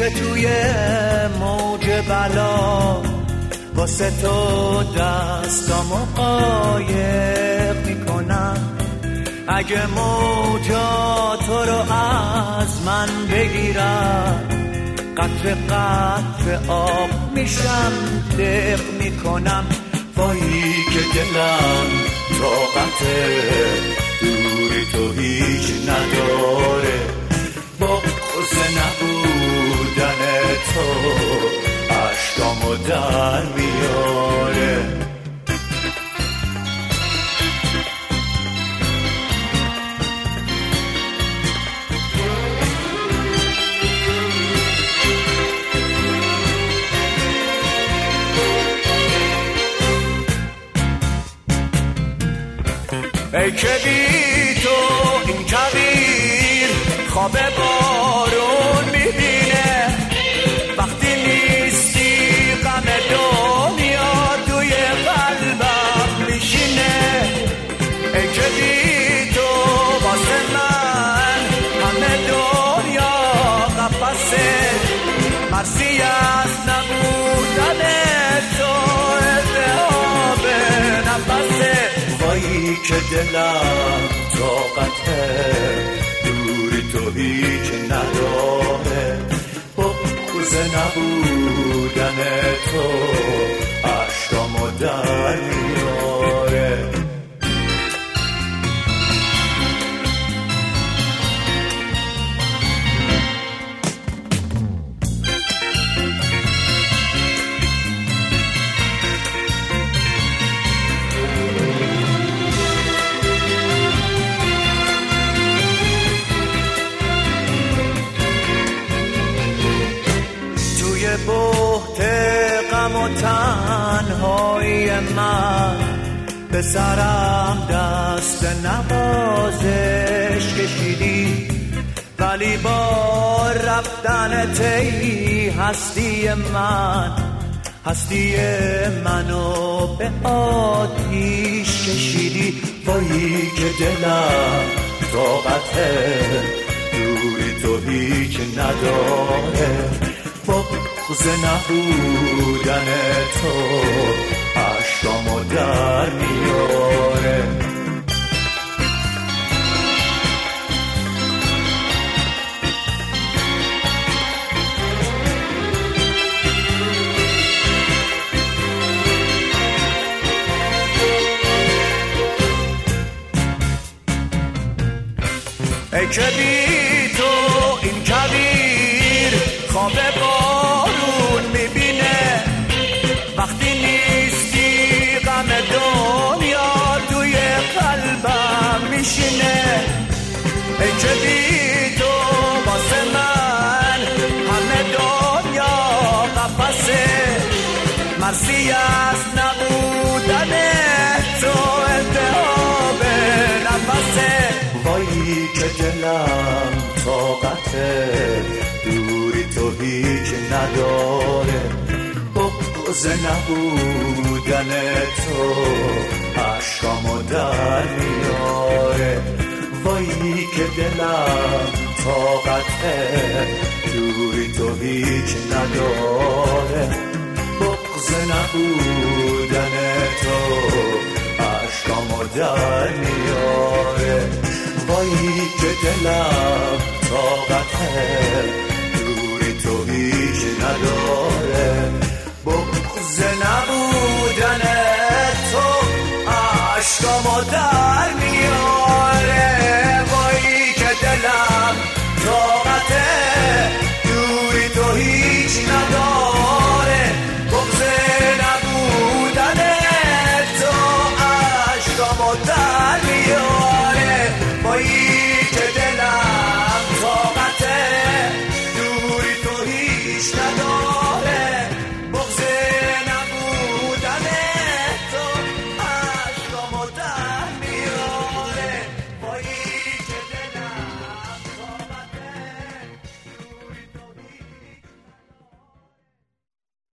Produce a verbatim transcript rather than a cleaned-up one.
که توی موج بلا واسه تو دستامو قایق میکنم. اگه موجا تو رو از من بگیرم، قطر قطر آب میشم دق میکنم. وایی که دلم طاقته دوری تو هیچ نداره، بغض نبودن تو عشقامو در میاره. ای که بی تو این کویر خواب بارون میبینه، وقتی نیستی غم دنیا توی قلبم میشینه. ای که بی تو واسه من همه دنیا قفسه، مرسی از نبودن تو التهاب نفسه. وایی که دلم طاقته دوری تو هیچ نداره، بغض نبودن تو عشقامو در میاره. بحت غم و تنهایی من به سرم دست نوازش کشیدی، ولی با رفتن تی هستی من هستی منو به آتیش کشیدی. وایی که دلم طاقته دوری تو هیچ نداره، بغض نبودن تو عشقامو در میاره. ای که بی تو این کویر خواب بارون میبینه، وقتی نیستی غم دنیا توی قلبم میشینه. ای که بی تو واسه من همه دنیا قفسه، مرسی از نبودن تو التهاب نفسه. وایی که دلم طاقته دوری تو هیچ نداره، بغض نبودن تو عشقامو در میاره. وایی که دلم طاقته دوری تو هیچ نداره، بغض نبودن تو عشقامو در میاره. وایی که دلم طاقته دوری تو هیچ نداره، بغض نبودن تو عشقامو در میاره. وایی که دلم طاقته دوری تو هیچ نداره، بغض نبودن تو عشقامو در میاره. وایی